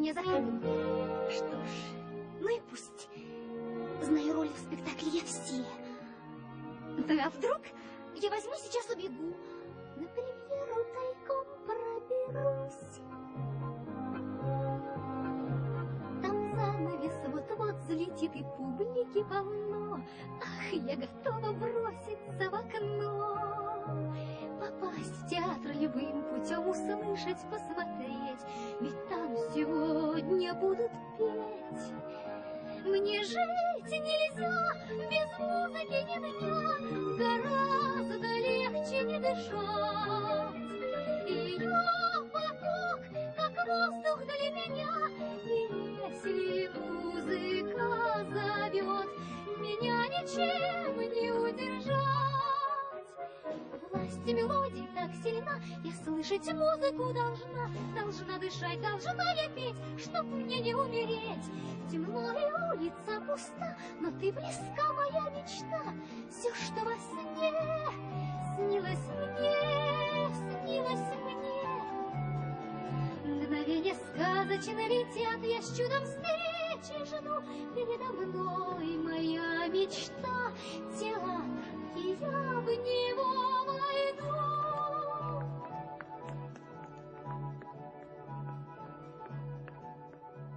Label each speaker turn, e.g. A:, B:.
A: мне закрыл. Что ж, ну и пусть. Знаю роли в спектакле я все. Ну а вдруг я возьму сейчас убегу, на премьеру тайком проберусь. Там занавес вот-вот взлетит и публики полно. Ах, я готова броситься в окно, попасть в театр любым путем, услышать, посмотреть, ведь там сегодня будут петь. Мне жить нельзя без музыки ни дня, гораздо легче не дышать. Ее поток, как воздух для меня, и если музыка зовет, меня ничем не удержать. Власть мелодий так сильна, я слышать музыку должна дышать, должна я петь, чтоб мне не умереть. Темно и улица пуста, но ты близка, моя мечта. Все, что во сне снилось мне. Мгновенья сказочно летят, я с чудом встречи жду. Передо мной моя мечта, театр, ее